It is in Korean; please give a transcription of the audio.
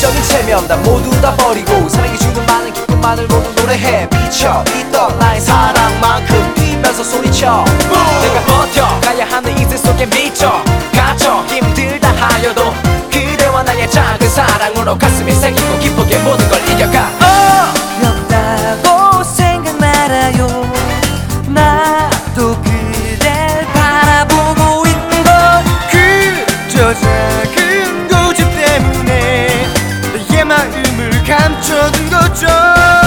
이기적인 체면 다 모두 다 버리고 사랑이 주는 많은 기쁨만을 모두 노래해 비춰 있던 나의 사랑만큼 뛰면서 소리쳐 내가 버텨가야 하는 인생 속에 미쳐 갇혀 힘들다 하여도 그대와 나의 작은 사랑으로 가슴이 새기고 기쁘게 모든 걸 이겨가 어렵다고 생각 말아요 나도 그댈 바라보고 있는 건 그저 작은 고집 때문에 내 마음을 감춰둔 거죠